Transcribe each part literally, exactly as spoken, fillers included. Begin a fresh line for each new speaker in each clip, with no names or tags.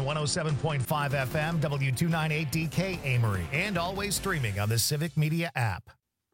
one oh seven point five F M, W two ninety-eight D K Amory, and always streaming on the Civic Media app.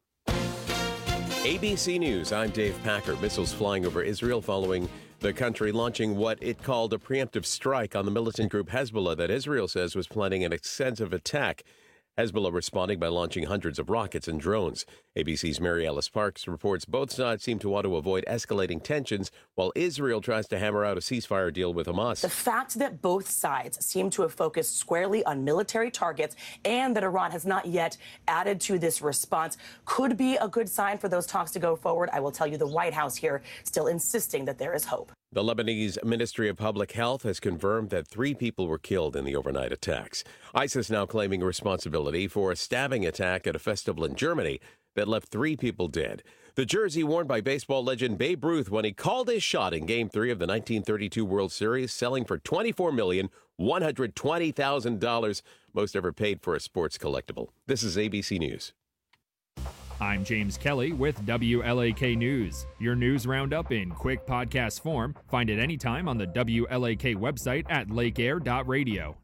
A B C News, I'm Dave Packer. Missiles flying over Israel following the country launching what it called a preemptive strike on the militant group Hezbollah that Israel says was planning an extensive attack. Hezbollah responding by launching hundreds of rockets and drones. A B C's Mary Ellis Parks reports both sides seem to want to avoid escalating tensions while Israel tries to hammer out a ceasefire deal with Hamas.
The fact that both sides seem to have focused squarely on military targets and that Iran has not yet added to this response could be a good sign for those talks to go forward. I will tell you the White House here still insisting that there is hope.
The Lebanese Ministry of Public Health has confirmed that three people were killed in the overnight attacks. ISIS now claiming responsibility for a stabbing attack at a festival in Germany that left three people dead. The jersey worn by baseball legend Babe Ruth when he called his shot in Game three of the nineteen thirty-two World Series, selling for twenty-four million one hundred twenty thousand dollars, most ever paid for a sports collectible. This is A B C News.
I'm James Kelly with W L A K News. Your news roundup in quick podcast form. Find it anytime on the W L A K website at lake air dot radio.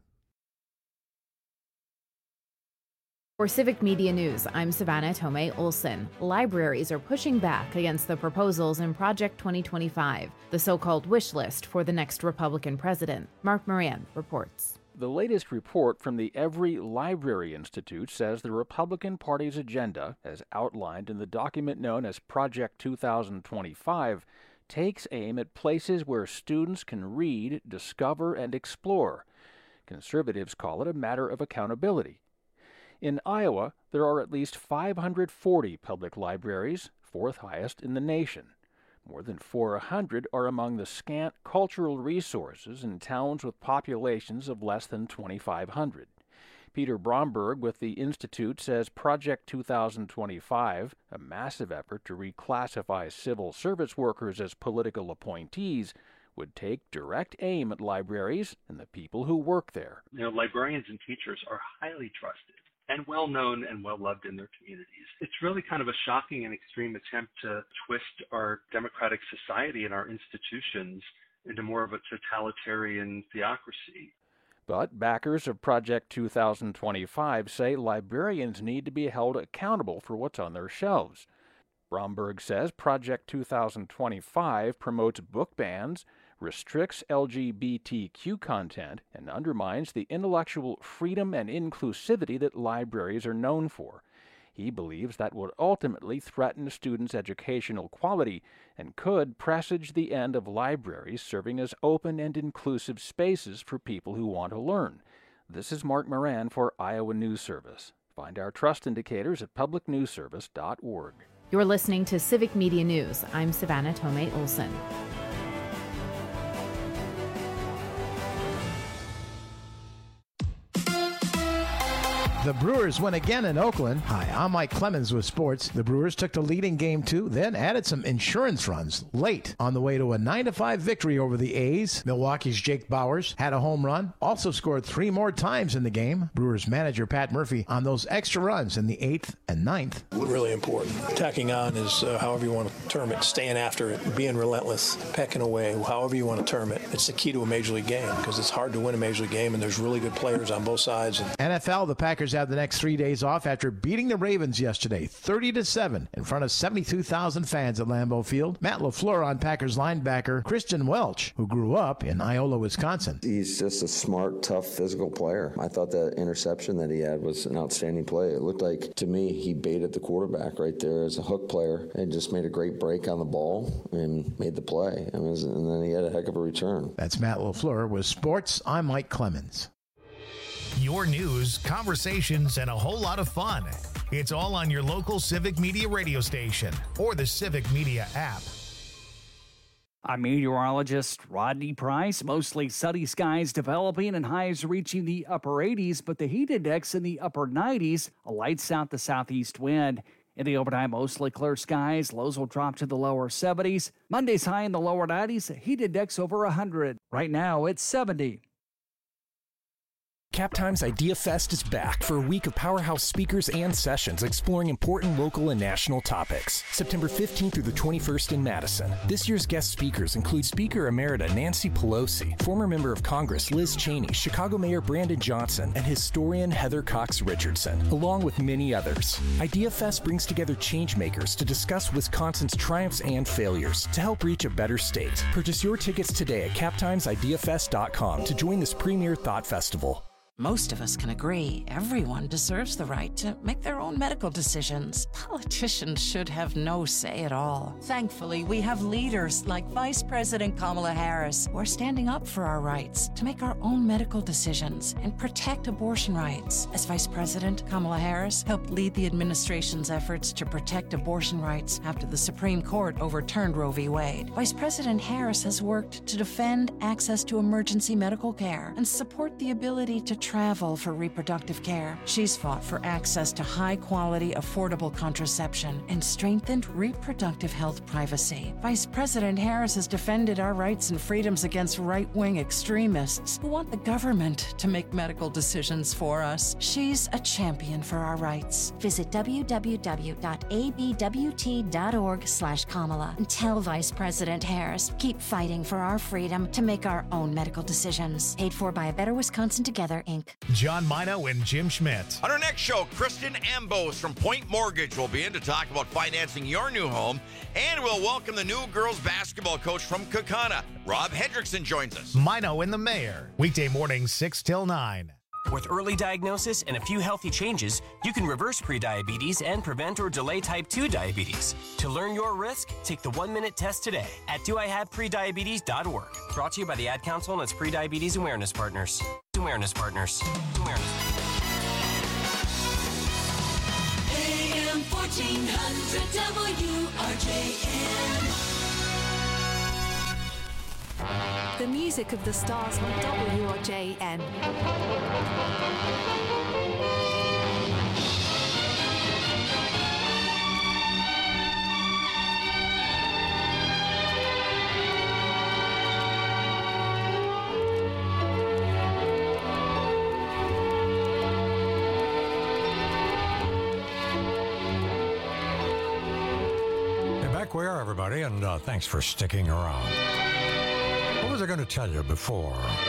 For Civic Media News, I'm Savannah Tomei Olson. Libraries are pushing back against the proposals in Project twenty twenty-five, the so-called wish list for the next Republican president. Mark Moran reports.
The latest report from the Every Library Institute says the Republican Party's agenda, as outlined in the document known as Project two thousand twenty-five, takes aim at places where students can read, discover, and explore. Conservatives call it a matter of accountability. In Iowa, there are at least five hundred forty public libraries, fourth highest in the nation. More than four hundred are among the scant cultural resources in towns with populations of less than twenty-five hundred. Peter Bromberg with the Institute says Project two thousand twenty-five, a massive effort to reclassify civil service workers as political appointees, would take direct aim at libraries and the people who work there.
You know, librarians and teachers are highly trusted and well-known and well-loved in their communities. It's really kind of a shocking and extreme attempt to twist our democratic society and our institutions into more of a totalitarian theocracy.
But backers of Project two thousand twenty-five say librarians need to be held accountable for what's on their shelves. Bromberg says Project two thousand twenty-five promotes book bans, restricts L G B T Q content, and undermines the intellectual freedom and inclusivity that libraries are known for. He believes that would ultimately threaten students' educational quality and could presage the end of libraries serving as open and inclusive spaces for people who want to learn. This is Mark Moran for Iowa News Service. Find our trust indicators at public news service dot org.
You're listening to Civic Media News. I'm Savannah Tomei Olson.
The Brewers win again in Oakland. Hi, I'm Mike Clemens with sports. The Brewers took the lead in game two, then added some insurance runs late on the way to a nine to five victory over the A's. Milwaukee's Jake Bauers had a home run, also scored three more times in the game. Brewers manager Pat Murphy on those extra runs in the eighth and ninth.
Really important. Tacking on is uh, however you want to term it, staying after it, being relentless, pecking away, however you want to term it. It's the key to a Major League game because it's hard to win a Major League game and there's really good players on both sides. And
N F L, the Packers have the next three days off after beating the Ravens yesterday, thirty to seven, in front of seventy-two thousand fans at Lambeau Field. Matt LaFleur on Packers linebacker Christian Welch, who grew up in Iola, Wisconsin.
He's just a smart, tough, physical player. I thought that interception that he had was an outstanding play. It looked like, to me, he baited the quarterback right there as a hook player and just made a great break on the ball and made the play. And, was, and then he had a heck of a return.
That's Matt LaFleur with sports. I'm Mike Clemens.
Your news, conversations, and a whole lot of fun. It's all on your local Civic Media radio station or the Civic Media app.
I'm meteorologist Rodney Price. Mostly sunny skies developing and highs reaching the upper eighties, but the heat index in the upper nineties, a light south to southeast wind. In the overnight, mostly clear skies. Lows will drop to the lower seventies. Monday's high in the lower nineties, heat index over one hundred. Right now, it's seventy.
Cap Times Idea Fest is back for a week of powerhouse speakers and sessions exploring important local and national topics. September fifteenth through the twenty-first in Madison. This year's guest speakers include Speaker Emerita Nancy Pelosi, former member of Congress Liz Cheney, Chicago Mayor Brandon Johnson, and historian Heather Cox Richardson, along with many others. Idea Fest brings together changemakers to discuss Wisconsin's triumphs and failures to help reach a better state. Purchase your tickets today at cap times idea fest dot com to join this premier thought festival.
Most of us can agree everyone deserves the right to make their own medical decisions. Politicians should have no say at all. Thankfully, we have leaders like Vice President Kamala Harris who are standing up for our rights to make our own medical decisions and protect abortion rights. As Vice President, Kamala Harris helped lead the administration's efforts to protect abortion rights after the Supreme Court overturned Roe v. Wade. Vice President Harris has worked to defend access to emergency medical care and support the ability to travel for reproductive care. She's fought for access to high-quality, affordable contraception and strengthened reproductive health privacy. Vice President Harris has defended our rights and freedoms against right-wing extremists who want the government to make medical decisions for us. She's a champion for our rights.
Visit w w w dot a b w t dot org slash Kamala and tell Vice President Harris, keep fighting for our freedom to make our own medical decisions. Paid for by A Better Wisconsin Together, Incorporated.
John Mino and Jim Schmidt.
On our next show, Kristen Ambos from Point Mortgage will be in to talk about financing your new home, and we'll welcome the new girls basketball coach from Kaukauna. Rob Hendrickson joins us.
Mino and the Mayor, weekday mornings six till nine.
With early diagnosis and a few healthy changes, you can reverse prediabetes and prevent or delay type two diabetes. To learn your risk, take the one-minute test today at do I have prediabetes dot org. Brought to you by the Ad Council and its Prediabetes Awareness Partners. Awareness Partners. Awareness.
A M fourteen hundred W R J N.
The music of the stars on W R J N.
Hey, back we are, everybody, and uh, thanks for sticking around. What was I going to tell you before?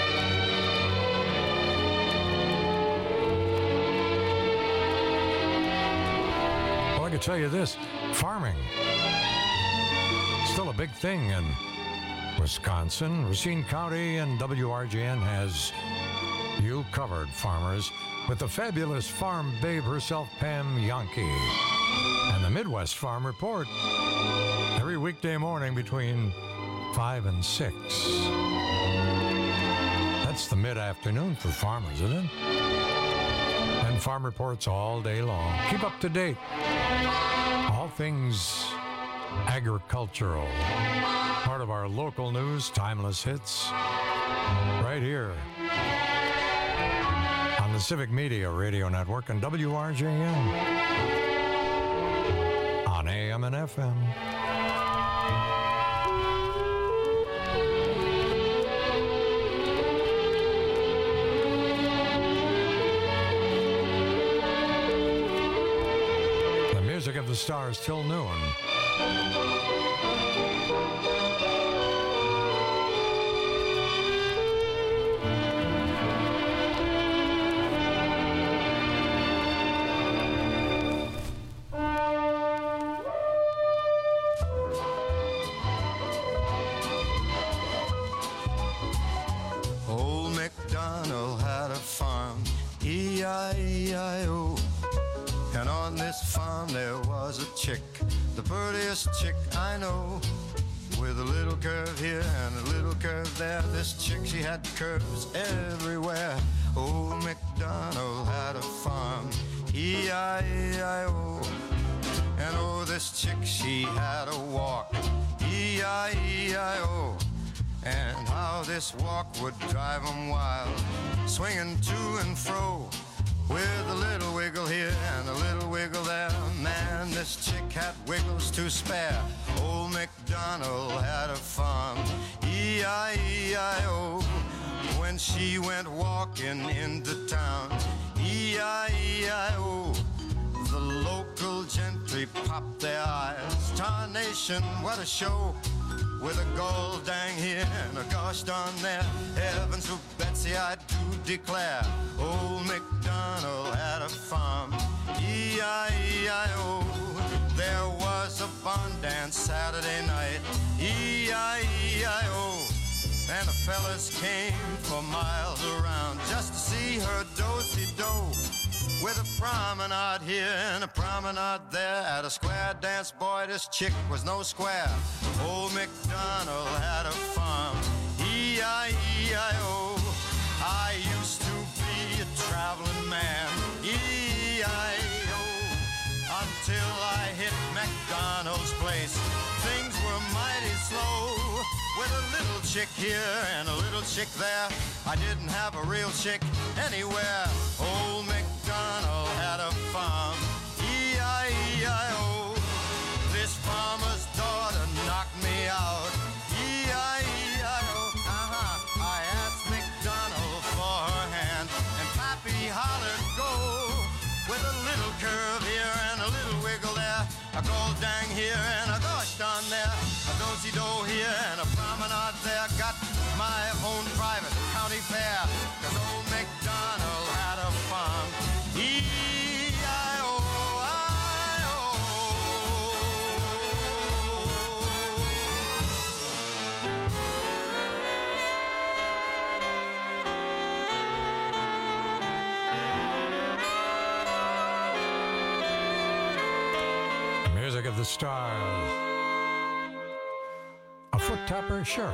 Well, I can tell you this. Farming. Still a big thing in Wisconsin. Racine County and W R J N has you covered, farmers, with the fabulous farm babe herself, Pam Yankee, and the Midwest Farm Report every weekday morning between five and six. That's the mid-afternoon for farmers, isn't it? And farm reports all day long. Keep up to date. All things agricultural. Part of our local news, timeless hits, right here on the Civic Media Radio Network and W R J N on A M and F M. Music of the stars till noon.
Old MacDonald had a farm, E I E I O. And on this farm there was a chick, the prettiest chick I know. With a little curve here and a little curve there, this chick, she had curves everywhere. Old MacDonald had a farm, E I E I O. And oh, this chick, she had a walk, E I E I O. And how this walk would drive 'em wild, swinging to and fro, with a little wiggle here and a little wiggle there. Man, this chick had wiggles to spare. Old MacDonald had a farm, E I E I O. when she went walking into town. E I E I O. The local gentry popped their eyes. Tarnation, what a show. With a gold dang here and a gosh darn there. Heavens for Betsy, I do declare. Old MacDonald had a farm. E I E I O. There was a barn dance Saturday night. E I E I O. And the fellas came for miles around just to see her do-si-do. With a promenade here and a promenade there. At a square dance, boy, this chick was no square. Old MacDonald had a farm. E I E I O. I used to be a traveling man. E I E O. Until I hit MacDonald's place, things were mighty slow. With a little chick here and a little chick there, I didn't have a real chick anywhere. Old MacDonald had a farm. E I E I O. This farmer's daughter knocked me out. E I E I O. Uh-huh. I asked MacDonald for her hand, and Pappy hollered, go. With a little curve here and a little wiggle there, a gold dang here and a gosh darn there, a do-si-do here and a promenade there. Got my own private county fair, 'cause old MacDonald had a farm. E I O I O.
Music of the Stars. A foot tapper, sure.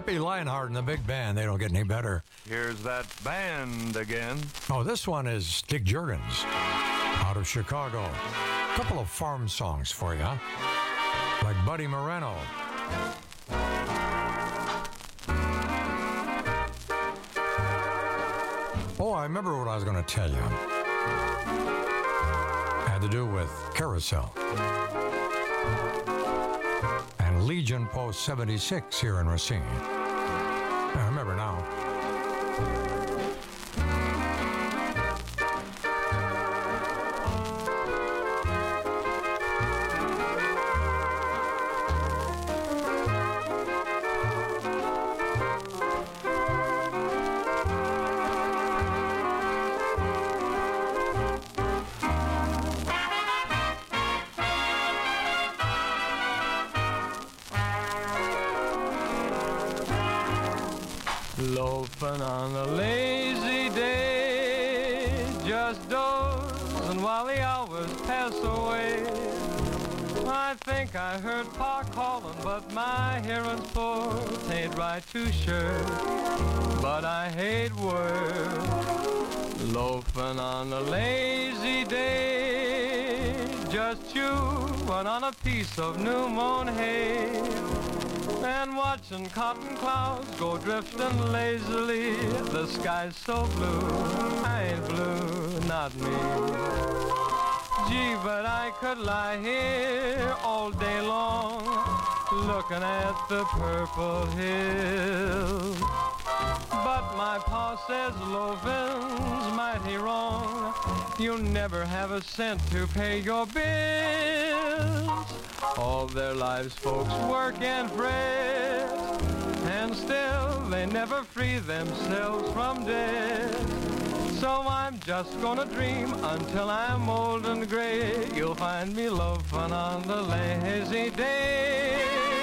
Herbie Lionheart and the big band. They don't get any better.
Here's that band again.
Oh, this one is Dick Juergens out of Chicago. A couple of farm songs for you, huh? Like Buddy Moreno. Oh, I remember what I was going to tell you. Had to do with Carousel. And Legion Post seventy-six here in Racine. I remember now.
Loafing on a lazy day, just dozing while the hours pass away. I think I heard Pa calling, but my hearing's poor. Tain't right too sure, but I hate work. Loafing on a lazy day, just chewing on a piece of new mown hay. And watching cotton clouds go drifting lazily. The sky's so blue, I ain't blue, not me. Gee, but I could lie here all day long, looking at the purple hills. But my pa says loafing's mighty wrong. You'll never have a cent to pay your bills. All their lives folks work and fret, and still they never free themselves from debt. So I'm just gonna dream until I'm old and gray. You'll find me loafing on the lazy day.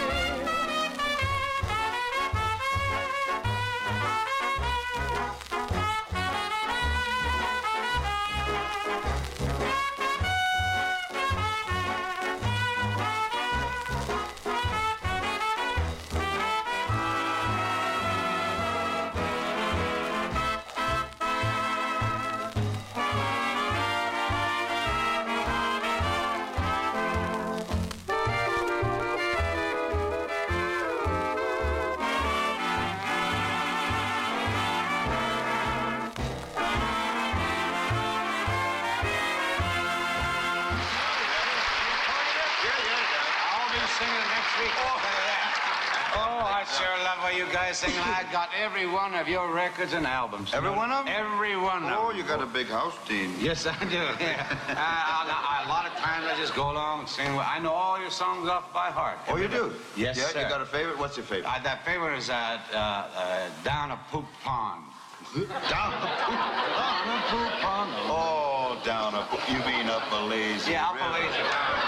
You guys sing. I got every one of your records and albums.
Every one of them?
Every one of them.
Oh, you got a big house team.
Yes, I do. Yeah. I, I, I, a lot of times I just go along and sing. I know all your songs off by heart.
Oh, you do?
Yes,
yeah,
sir.
You got a favorite? What's your favorite?
Uh, that favorite is uh, uh, uh, Down a Poop Pond.
Down a Poop Pond?
Down a Poop Pond.
Oh, down a poop. You mean up a lazy
Yeah, up
river.
a lazy river.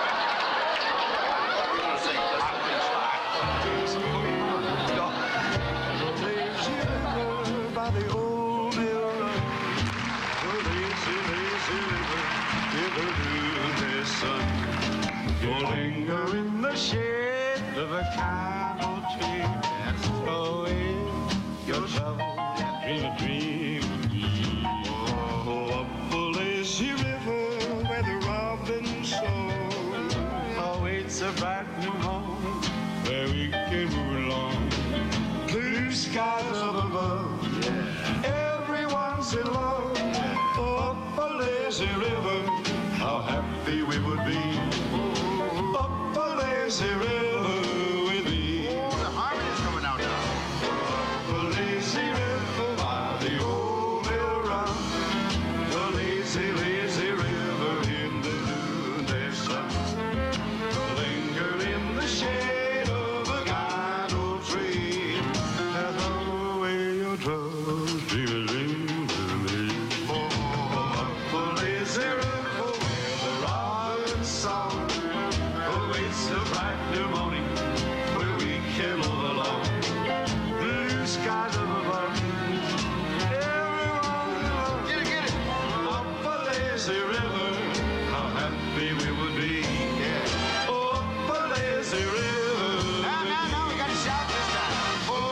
Linger in the shade of a candle tree and throw in your trouble, dream a dream. Oh, up the lazy river where the robin soar awaits a bright new home where we can move along. Blue skies up above, yeah. Everyone's in love. Oh, up a lazy river, how happy we would be. Up a lazy river with me.
Oh, the harmony's coming out now.
Up a lazy river by the old mill run. The lazy, lazy river in the noonday sun. Linger in the shade of a kind old tree and throw away your troubles, dream a dream with me. Oh, up a lazy river where the robin's song awaits the bright new morning where we can all along. Blue skies up above, everyone in love. Get it, get it. Up a lazy river, how happy we would be. Yeah. Up a lazy river.
Now, now, now, we gotta shout this time.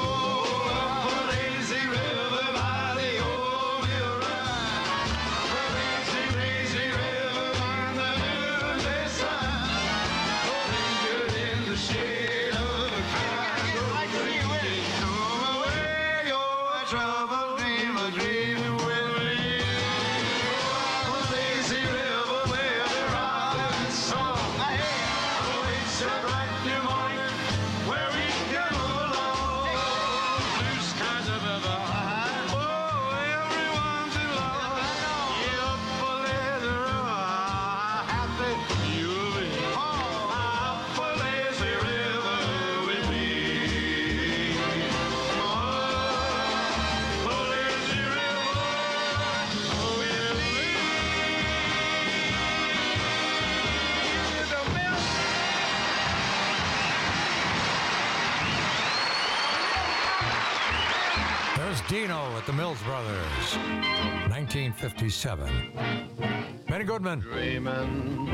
Dino at the Mills Brothers, nineteen fifty-seven. Benny Goodman.
Dreaming,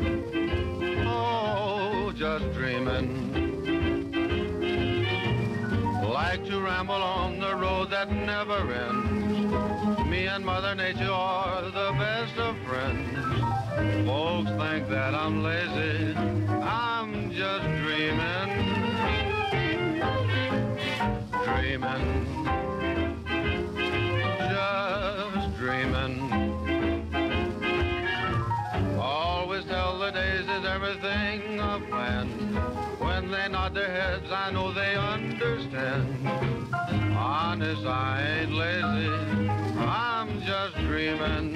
oh, just dreaming. Like to ramble on the road that never ends. Me and Mother Nature are the best of friends. Folks think that I'm lazy. I'm just dreaming. Dreaming. Just dreaming. Always tell the daisies everything I've planned. When they nod their heads, I know they understand. Honest, I ain't lazy. I'm just dreaming.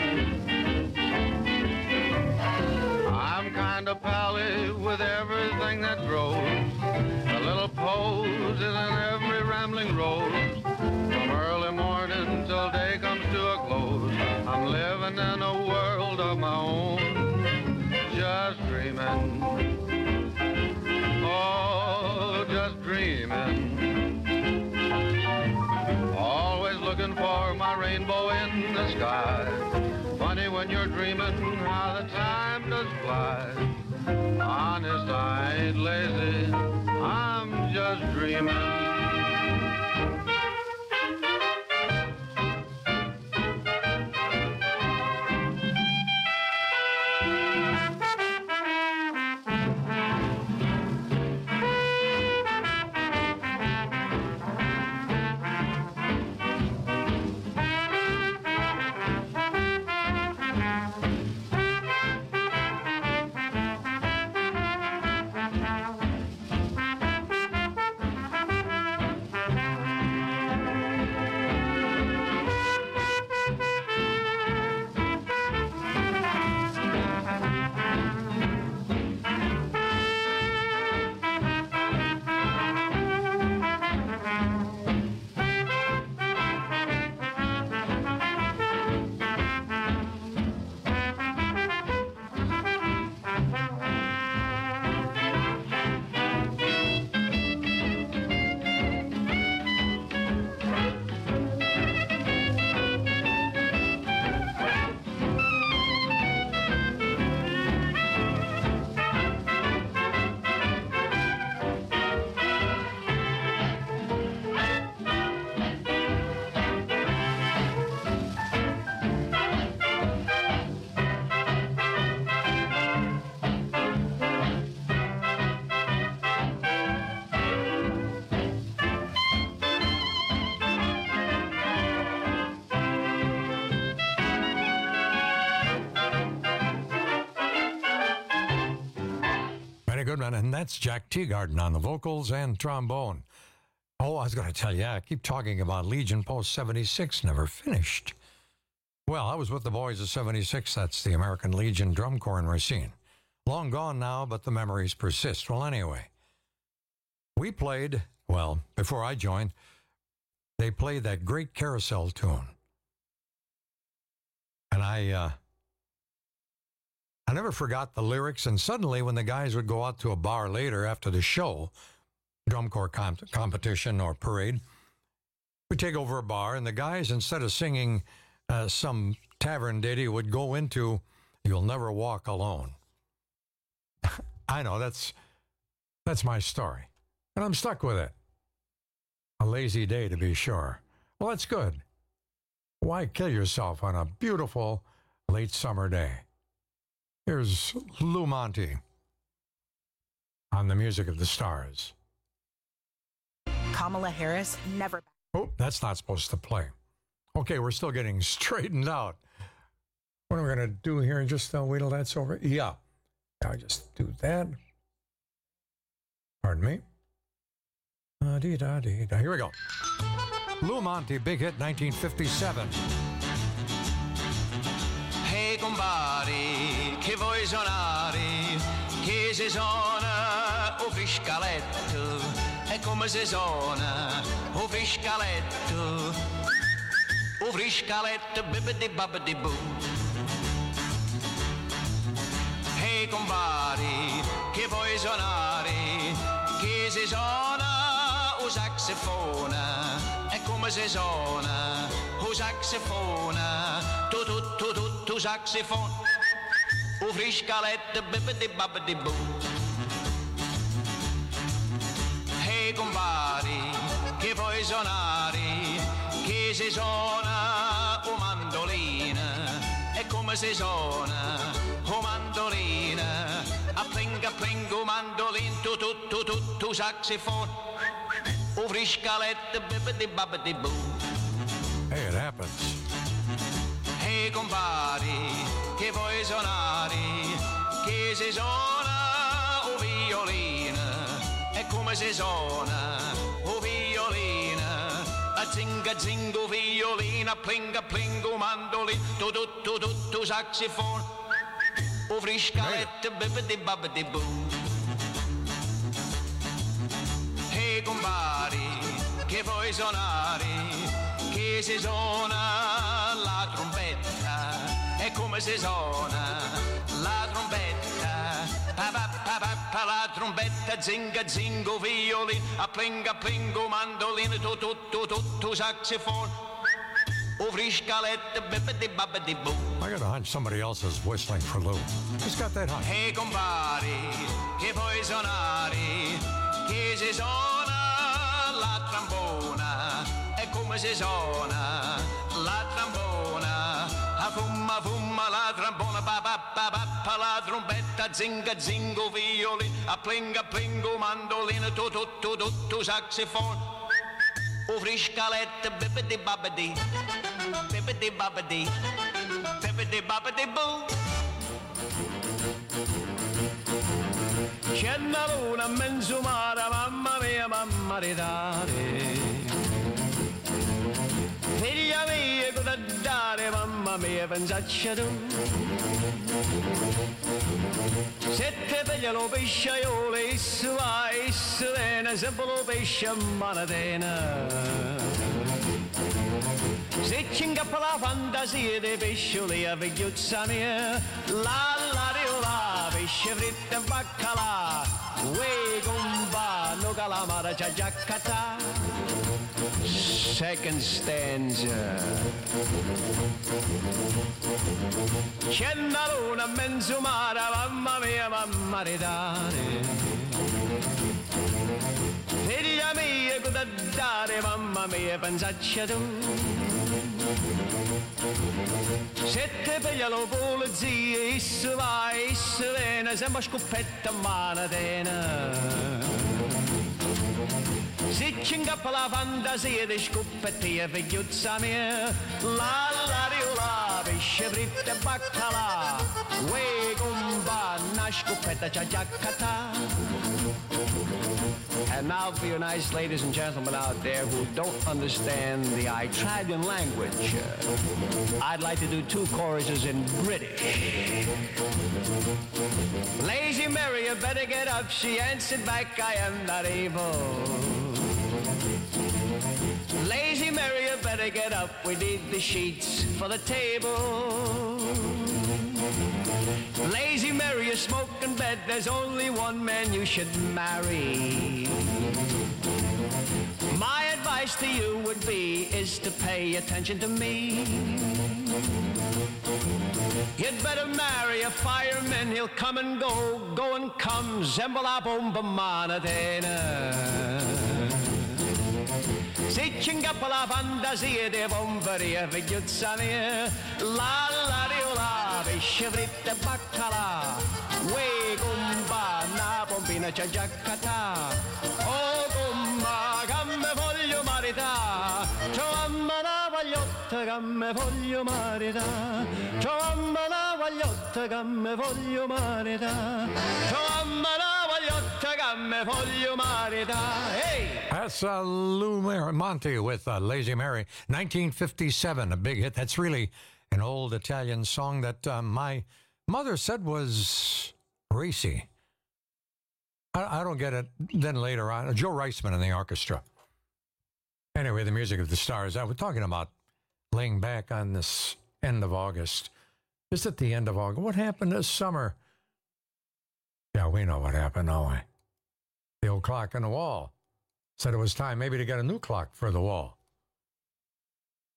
I'm kind of pally with everything that grows. A little pose is in every rambling rose. From early morning till day comes to a close, I'm living in a world of my own. Just dreaming. Oh, just dreaming. Always looking for my rainbow in the sky. Funny when you're dreaming how the time does fly. Honest, I ain't lazy. I'm just dreaming.
Goodman, and that's Jack Teagarden on the vocals and trombone. Oh, I was going to tell you, I keep talking about Legion Post seventy-six, never finished. Well, I was with the boys of seventy-six, that's the American Legion Drum Corps in Racine. Long gone now, but the memories persist. Well, anyway, we played, well, before I joined, they played that great Carousel tune. And I, uh, I never forgot the lyrics, and suddenly when the guys would go out to a bar later after the show, drum corps comp- competition or parade, we'd take over a bar, and the guys, instead of singing uh, some tavern ditty, would go into You'll Never Walk Alone. I know, that's that's my story, and I'm stuck with it. A lazy day, to be sure. Well, that's good. Why kill yourself on a beautiful late summer day? Here's Lou Monte on the Music of the Stars.
Kamala Harris never...
Oh, that's not supposed to play. Okay, we're still getting straightened out. What are we going to do here? And just uh, wait till that's over? Yeah. I'll just do that. Pardon me. Uh-dee-da-dee-da. Here we go. Lou Monte, big hit, nineteen fifty-seven.
Hey compari, che vuoi suonare? Che si suona o friscaletto? E come si suona o friscaletto? O friscaletto, bibbidi babbidi boo. Hey compari, che vuoi suonare? Che si suona o saxofona? E come come si suona, un saxofone, tu tu tu tu tu saxofone, un friscaletto, bibbidi babbidi boo. Ehi compari, che vuoi suonare, che si suona un mandolina, e come si suona un mandolina, a plinga plinga un mandolin, tu tu tu tu tu saxofone, un friscaletto, bibbidi babbidi boo.
Hey, it happens.
Ehi compari, che vuoi suonare, che si suona un violino, e come si suona un violino, a zinga zinga un violino, a plinga plinga un mandolino, tu tu tu tu tu saxofone, un friscaletto, bibbidi babbidi boo. Ehi compari, che vuoi suonare, che si suona la trombetta, e come si suona la trombetta, pa pa pa pa pa la trombetta, zinga zinga violino, a plinga plinga mandolino, tu tu tu tu tu saxophone, o friscaletto, bibbidi babbidi boo.
I got a hunch somebody else is whistling for Lou. Who's got that hunch?
Hey compari, che vuoi suonare, che si suona la trombona, e come si suona la trombona, a fumma fumma la trombona, pa pa pa pa pa la trombetta, zinga zingo violino, a plinga plingo mandolino, tu tu tu tu tu saxophone, o friscaletto, bibbidi babbidi, bibbidi babbidi, bibbidi babbidi boo.
C'è una luna in mezzo mare, mamma mia, mamma di dare. Figlia mia, cosa dare, mamma mia, pensaccia tu. Se te piglia lo pesciaiolo, isso va, isso viene, sempre lo pesce a manatena. Se ci ingappa la fantasia dei pescioli a vegliuzza mia, la la riola, pesce fritto e baccalà, uè comba, no calamara c'ha già catà. Second stanza. C'è una luna in mezzo mare, mamma mia, mamma di dare. Figlia mia, cosa dare, mamma mia, pensaccia tu. Se te piglia lo polizia, isso va, isso viene, sembra scoppetta a manatena. Se ci ingappa la fantasia di scoppettia, figliuzza mia, la la riola, pesce fritto e baccalà, uè comba, una scoppetta c'ha già catà. And now for you nice ladies and gentlemen out there who don't understand the Italian language, uh, I'd like to do two choruses in British. Lazy Mary, you better get up. She answered back, I am not able. Lazy Mary, you better get up. We need the sheets for the table. Lazy Mary, you smoke in bed. There's only one man you should marry. My advice to you would be is to pay attention to me. You'd better marry a fireman. He'll come and go, go and come. Zembola bomba manatena. Se ci ingappa la fantasia di bomberia, figliuzza mia, la la riola, pesce fritto e baccalà, uè comba, una pompina c'ha già catà, oh comba, che me voglio marità, c'ho una vagliotta che me voglio marità, c'ho una vagliotta che me voglio marità, c'ho una vagliotta che me voglio marità, hey!
That's uh, Lou Mar- Monte with uh, Lazy Mary, nineteen fifty-seven, a big hit. That's really an old Italian song that uh, my mother said was racy. I, I don't get it. Then later on, Joe Reisman in the orchestra. Anyway, the music of the stars. I was talking about laying back on this end of August. Just at the end of August. What happened this summer? Yeah, we know what happened, don't we? The old clock on the wall said it was time maybe to get a new clock for the wall.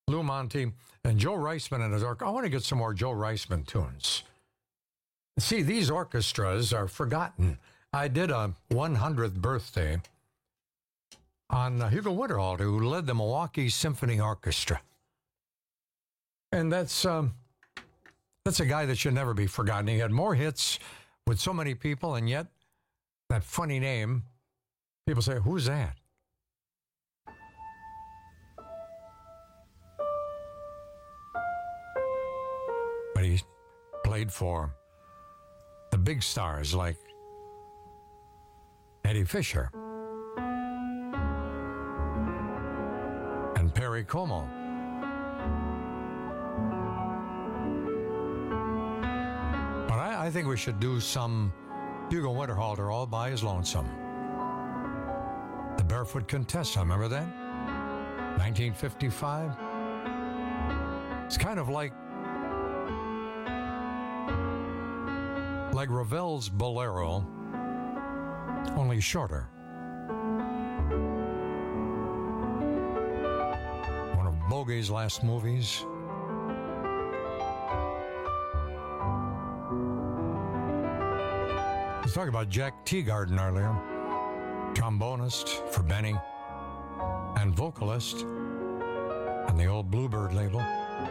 Lou Monte, and Joe Reisman and his orchestra. I want to get some more Joe Reisman tunes. See, these orchestras are forgotten. I did a one hundredth birthday on uh, Hugo Winterhalter, who led the Milwaukee Symphony Orchestra. And that's um, that's a guy that should never be forgotten. He had more hits with so many people, and yet that funny name, people say, who's that? But he played for the big stars like Eddie Fisher and Perry Como. But I, I think we should do some Hugo Winterhalter all by his lonesome. The Barefoot Contessa, remember that? nineteen fifty-five. It's kind of like like Ravel's Bolero, only shorter. One of Bogey's last movies. Let's talk about Jack Teagarden earlier, trombonist for Benny and vocalist on the old Bluebird label.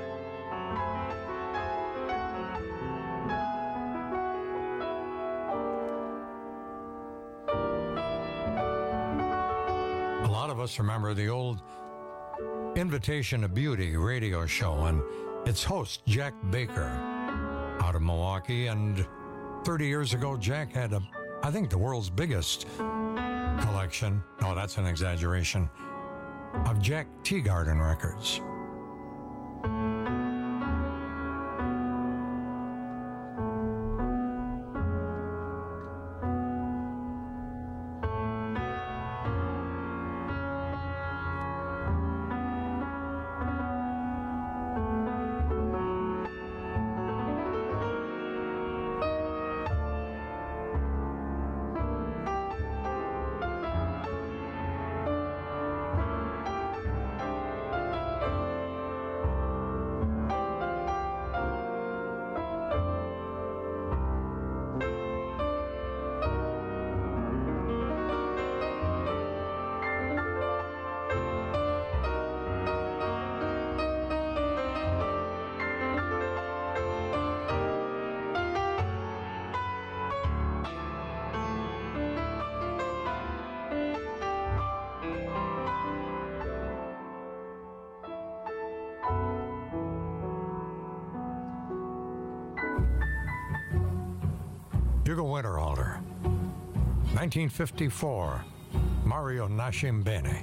A lot of us remember the old Invitation to Beauty radio show and its host, Jack Baker, out of Milwaukee. And thirty years ago, Jack had, a, I think, the world's biggest collection, no, that's an exaggeration, of Jack Teagarden records. Hugo Winterhalter, nineteen fifty-four, Mario Nascimbene.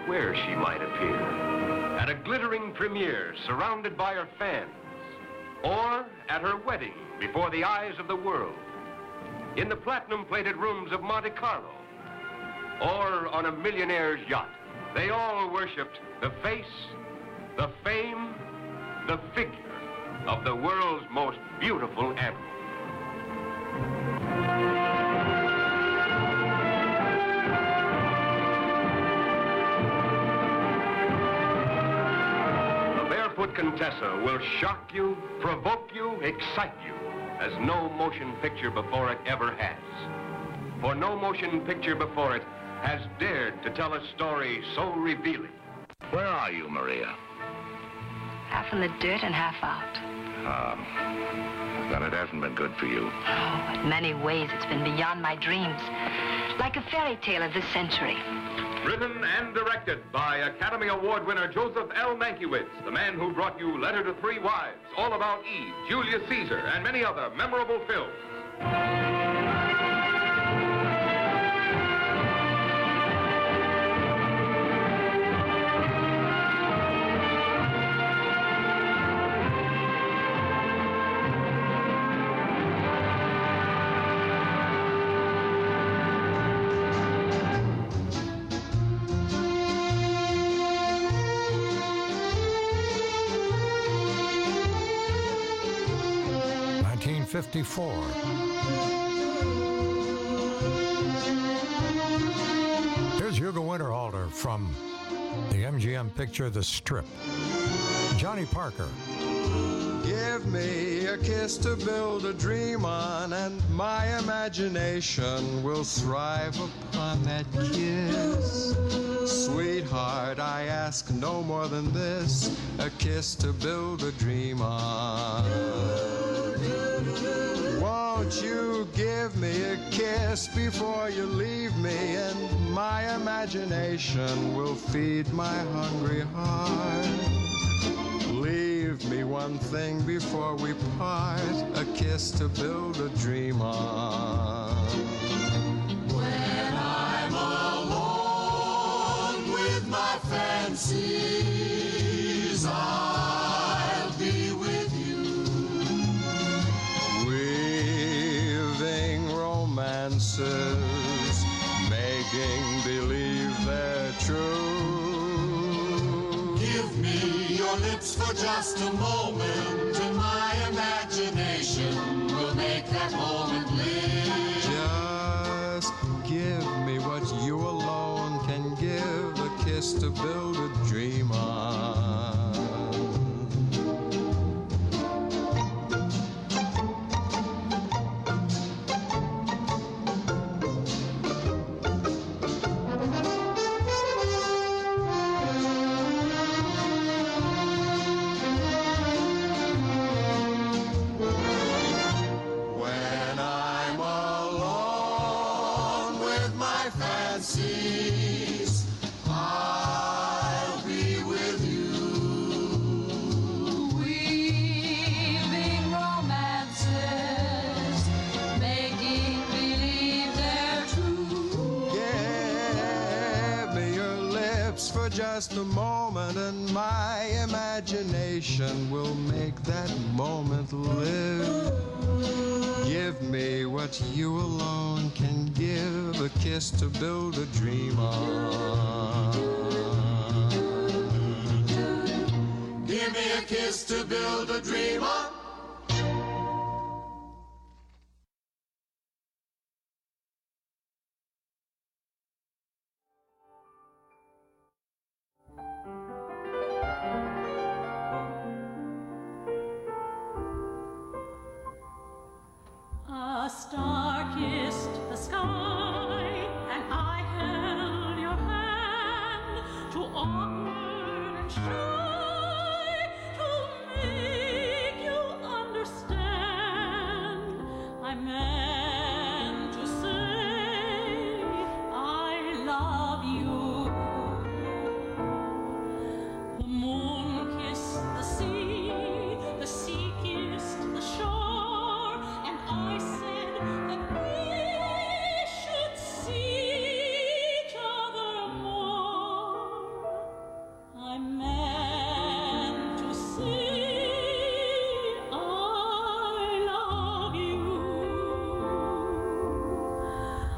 where she might appear. At a glittering premiere surrounded by her fans, or at her wedding before the eyes of the world, in the platinum-plated rooms of Monte Carlo, or on a millionaire's yacht. They all worshipped the face, the fame, the figure of the world's most beautiful animal. The Barefoot Contessa will shock you, provoke you, excite you, as no motion picture before it ever has. For no motion picture before it has dared to tell a story so revealing.
Where are you, Maria?
Half in the dirt and half out.
Um, then it hasn't been good for you.
Oh, in many ways, it's been beyond my dreams. Like a fairy tale of this century.
Written and directed by Academy Award winner Joseph L. Mankiewicz, the man who brought you Letter to Three Wives, All About Eve, Julius Caesar, and many other memorable films.
nineteen fifty-four. Here's Hugo Winterhalter from the M G M picture The Strip. Johnny Parker.
Give me a kiss to build a dream on, and my imagination will thrive upon that kiss. Sweetheart, I ask no more than this, a kiss to build a dream on. Won't you give me a kiss before you leave me, and my imagination will feed my hungry heart. Leave me one thing before we part, a kiss to build a dream on.
When I'm alone with my fancies, I'll be with you.
Weaving romances, making believe they're true.
Give me your lips for just a moment, and my imagination will make that moment live.
Just give me what you alone can give, a kiss to build a dream on.
I'll be with you. Weaving romances, making believe they're true.
Give me your lips for just a moment, and my imagination will make that moment live. Give me what you alone can give, a kiss to build a dream on.
Give me a kiss to build a dream on.
A star kissed the sky, and I held your hand, too awkward and shy to make you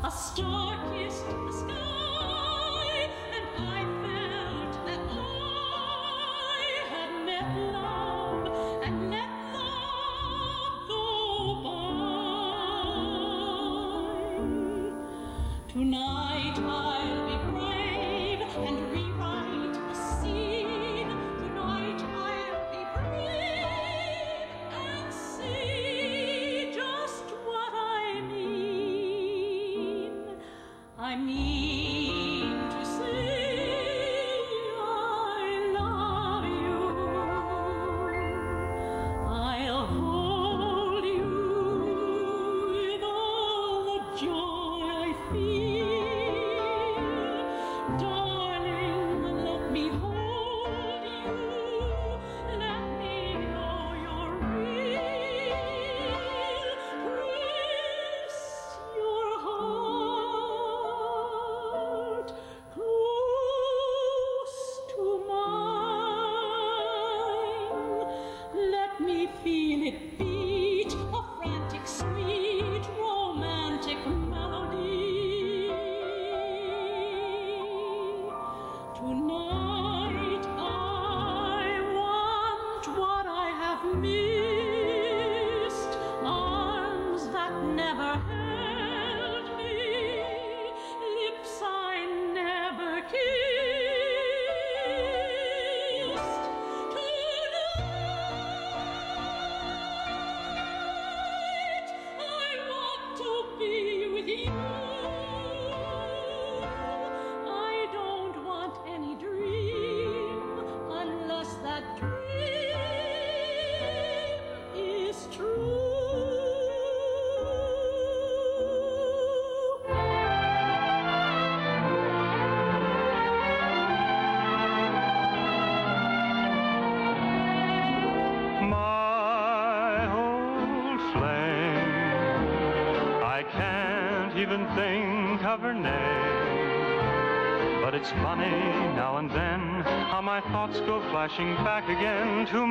A star kissed the sky, and I felt that I had met love and let thought go by. Tonight I'll be brave and rewrite the scene. Tonight I'll be brave and say just what I mean. I mean to say I love you. I'll hold you with all the joy I feel. Darling, let me hold you. Let me know you're real. Press your heart close to mine. Let me feel it beat, a frantic, sweet, romantic melody. Tonight I want what I have missed, arms that never held me, lips I never kissed. Tonight I want to be with you. I don't want any dream unless that dream is true.
My old flame, I can't even think of her name. But it's funny now and then how my thoughts go flashing back again to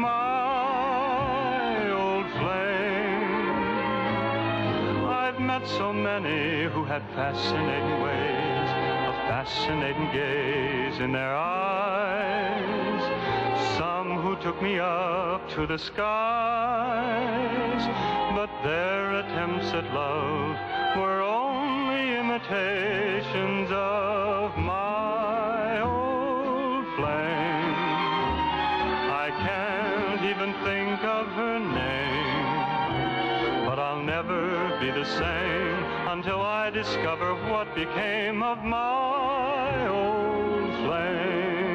my old flame. I've met so many who had fascinating ways, a fascinating gaze in their eyes. Some who took me up to the skies, but their attempts at love were only imitations of my old flame. I can't even think of her name, but I'll never be the same until I discover what became of my old flame.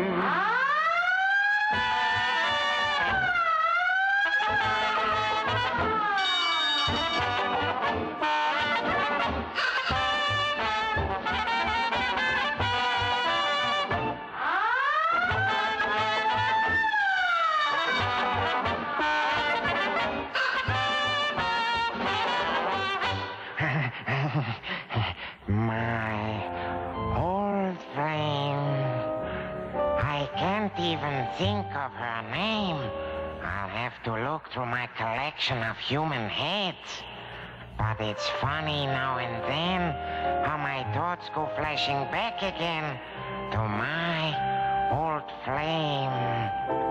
My old flame. I can't even think of her name. I'll have to look through my collection of human heads. But it's funny now and then how my thoughts go flashing back again to my old flame.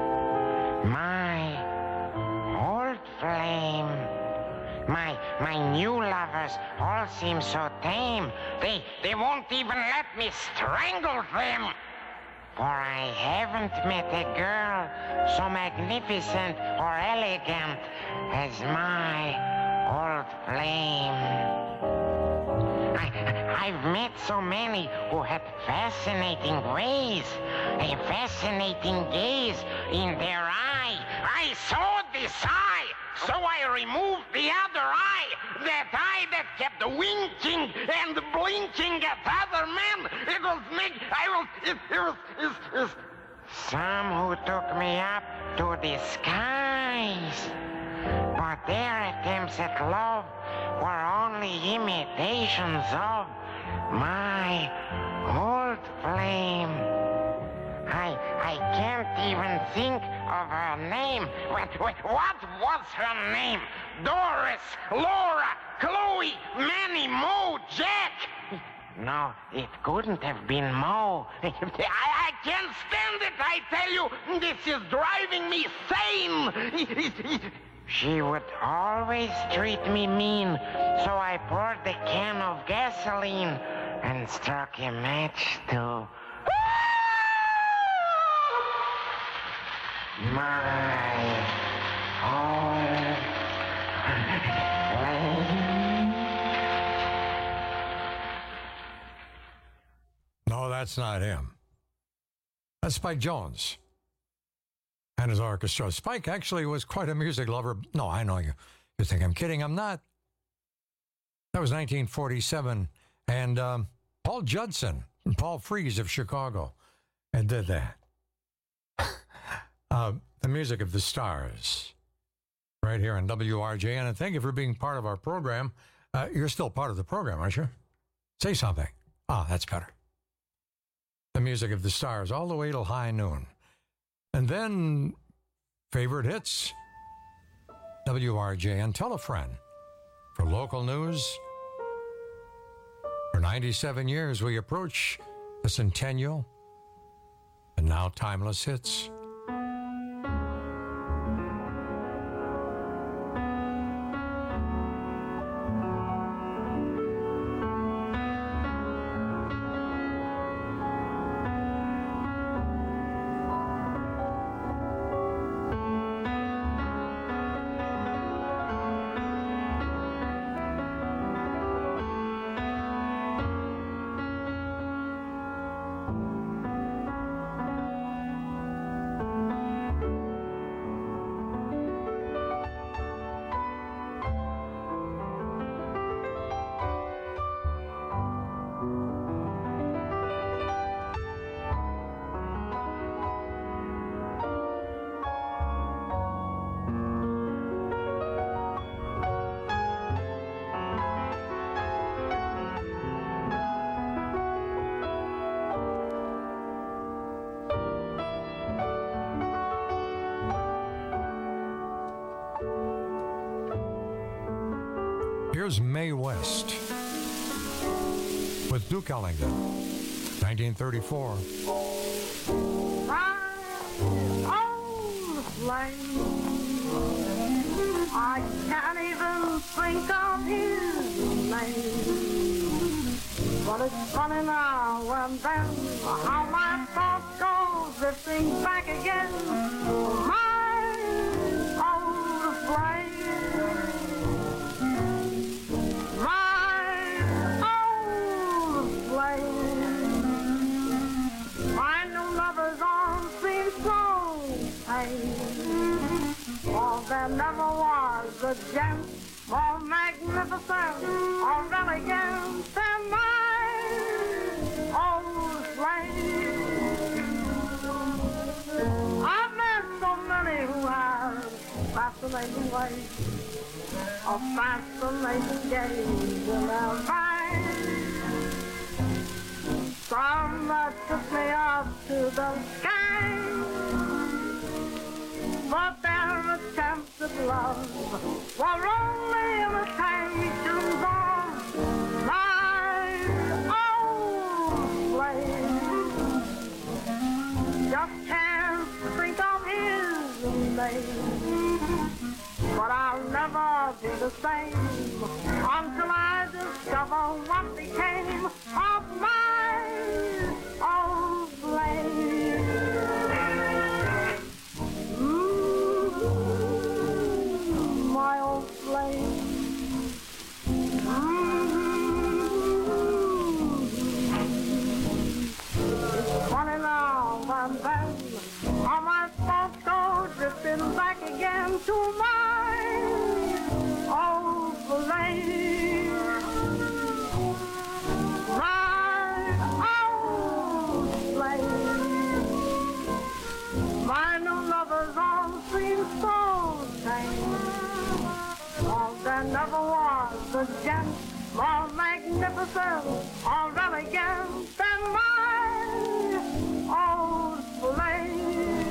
My old flame. My my new lovers all seem so tame. They they won't even let me strangle them. For I haven't met a girl so magnificent or elegant as my old flame. I, I've met so many who had fascinating ways, a fascinating gaze in their eye. I saw this eye, so I removed the other eye, that eye that kept winking and blinking at other men. It was me. I was. It, it was. It, it, some who took me up to the skies, but their attempts at love were only imitations of my old flame. I I can't even think of her name. Wait, wait, what was her name? Doris, Laura, Chloe, Manny, Mo, Jack. no, it couldn't have been Mo. I, I can't stand it, I tell you. This is driving me sane. She would always treat me mean, so I poured the can of gasoline and struck a match to my own flame.
No, that's not him. That's Spike Jones and his orchestra. Spike actually was quite a music lover. No, I know you. You think I'm kidding. I'm not. That was nineteen forty-seven. And um, Paul Judson and Paul Freese of Chicago and did that. uh, the music of the stars right here on W R J N. And thank you for being part of our program. Uh, you're still part of the program, aren't you? Say something. Ah, that's better. The music of the stars all the way till high noon. And then favorite hits, W R J N. Tell a friend. For local news, for ninety-seven years, we approach the centennial, and now timeless hits. Here's Mae West with Duke Ellington, nineteen thirty-four.
I can't even think of his name. But it's funny now and then how my thoughts go drifting back again. My old flame. Oh, there never was a gent more magnificent or elegant than my old flame. I've met so many who have fascinating ways of fascinating gaze in their minds. Some that took me up to the sky, but their attempts at love were only imitations of my old flame. Just can't think of his name, but I'll never be the same until I discover what became of my old flame. My old flame. It's funny now and then how my thoughts go drifting back again to my old flame. My old flame. My new lovers all seem so tame. Oh, there never was a gent more magnificent or elegant than my old flame.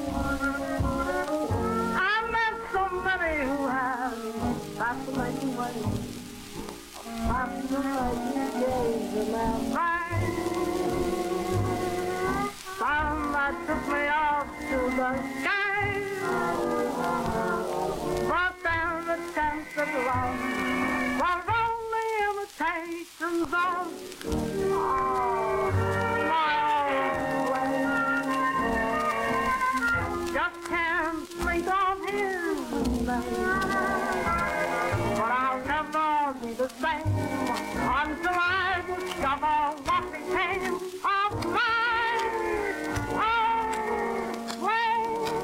I met so many who have fascinating ways, fascinating days
gentleman friend. Sun that took me off to the sky. But then the chance of love was only imitations of oh, my own way. Just can't think of his name. But I'll never be the same until I discover what became of my own way.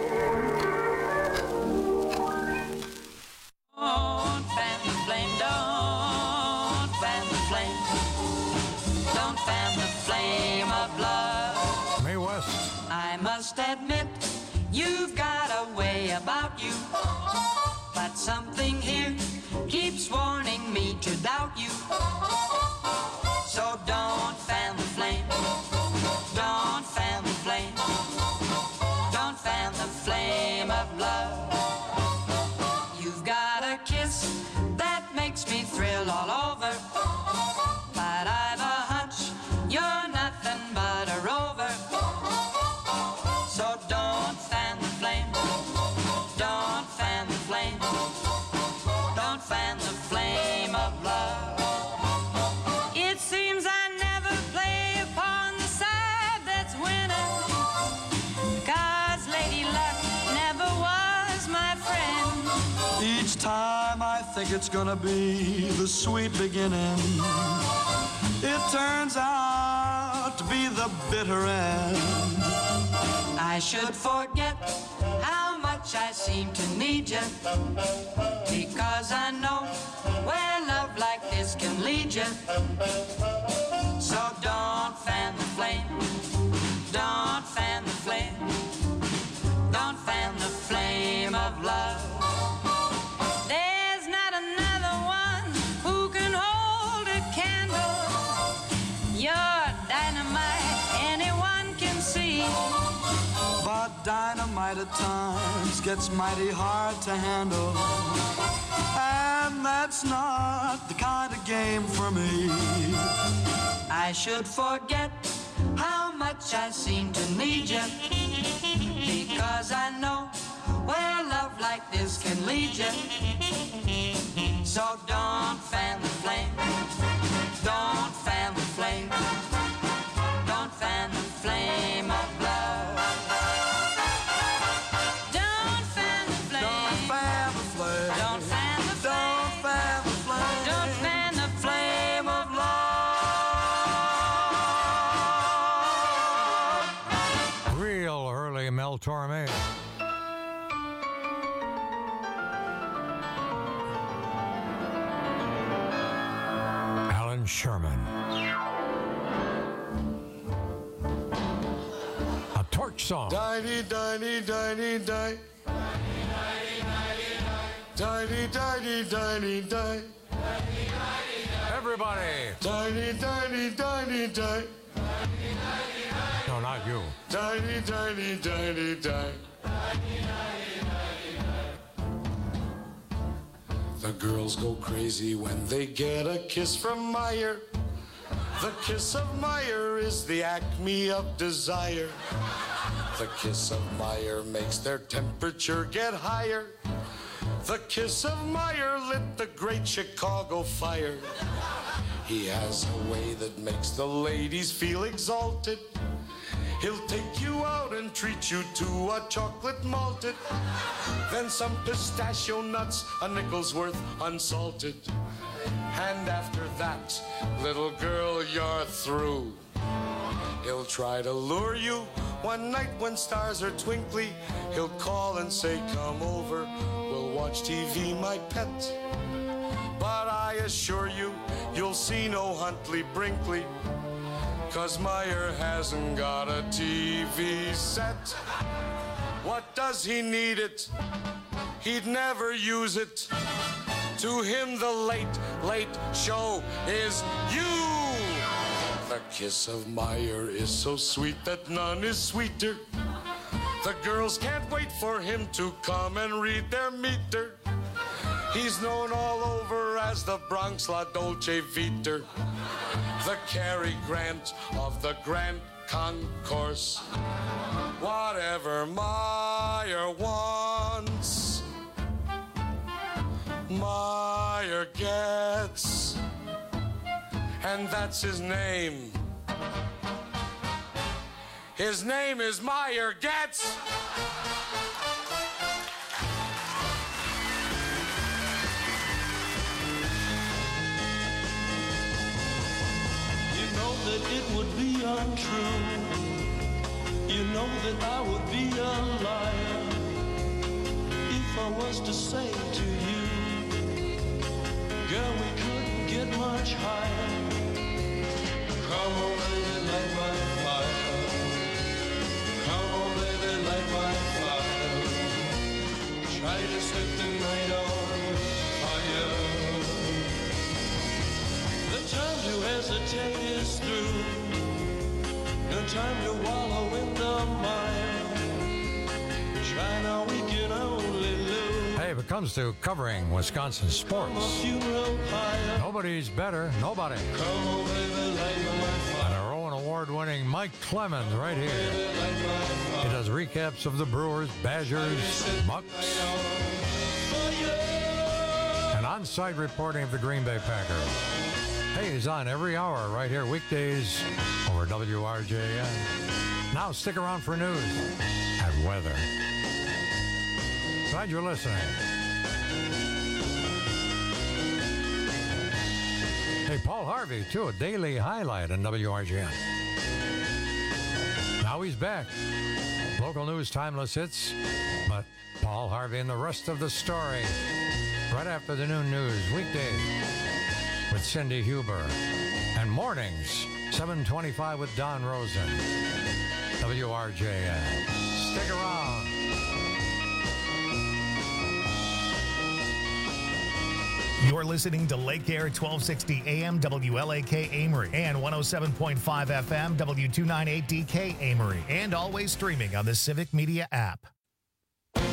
Don't fan the flame, don't fan the flame. Don't fan the flame of love.
Mae West.
I must admit, you've got a way about you. But something here keeps warning me to doubt you. So don't fan the flame. Don't fan the flame. Don't fan the flame of love. You've got a kiss that makes me thrill all over. But I've a hunch you're nothing but a rover. So don't fan the flame. Don't fan the flame. Don't fan the flame of love. It seems I never play upon the side that's winning, 'cause Lady Luck never was my friend.
Each time I think it's gonna be the sweet beginning, it turns out to be the bitter end.
I should forget how much I seem to need you, because I know where love like this can lead you. So don't fan the flame. Don't fan the flame. Don't fan the flame of love. There's not another one who can hold a candle. You're dynamite, anyone can see.
But dynamite at times gets mighty hard to handle, and that's not the kind of game for me.
I should forget how much I seem to need you, because I know where love like this can lead you. So don't fan the flame. Don't fan the flame. Don't fan the flame of love. Don't fan the flame.
Don't fan the flame.
Don't fan the flame.
Don't fan the flame.
Don't fan the flame of love.
Real early Mel Torme. Alan Sherman. A torch song.
Die-dee, die-dee, die-dee, die. Die-dee, die-dee, die-dee, die.
Everybody.
Die-dee, die-dee, die-dee, die.
No, not you.
Die-dee, die-dee, die-dee, die. The girls go crazy when they get a kiss from Meyer. The kiss of Meyer is the acme of desire. The kiss of Meyer makes their temperature get higher. The kiss of Meyer lit the great Chicago fire. He has a way that makes the ladies feel exalted. He'll take you out and treat you to a chocolate malted, then some pistachio nuts, a nickel's worth unsalted. And after that, little girl, you're through. He'll try to lure you one night when stars are twinkly. He'll call and say, come over, we'll watch T V, my pet. But I assure you, you'll see no Huntley Brinkley, 'cause Meyer hasn't got a T V set. What does he need it? He'd never use it. To him the late, late show is you. The kiss of Meyer is so sweet that none is sweeter. The girls can't wait for him to come and read their meter. He's known all over as the Bronx La Dolce Vita. the Cary Grant of the Grant Concourse. Whatever Meyer wants, Meyer gets, and that's his name. His name is Meyer Getz.
You know that it would be untrue. You know that I would be a liar if I was to say to you, girl, we couldn't get much higher. Come on, baby, light my fire. Come on, baby, light my fire. Try to set the night on fire. The time to hesitate is through. No time to wallow in the mire. Try now, we can only lose.
Hey, if it comes to covering Wisconsin sports, nobody's better. Nobody.
Come on, baby, light my fire.
And our own award-winning Mike Clemens right here. He does recaps of the Brewers, Badgers, Bucks, and on-site reporting of the Green Bay Packers. Hey, he's on every hour right here, weekdays over W R J N. Now stick around for news and weather. Glad you're listening. Hey, Paul Harvey, too, a daily highlight on W R J N. Now he's back. Local news, timeless hits, but Paul Harvey and the rest of the story right after the noon news, weekdays with Cindy Huber, and mornings, seven twenty-five with Don Rosen. W R J N. Stick around.
You're listening to Lake Air twelve sixty A M W L A K Amory and one oh seven point five F M W two ninety-eight D K Amory, and always streaming on the Civic Media app.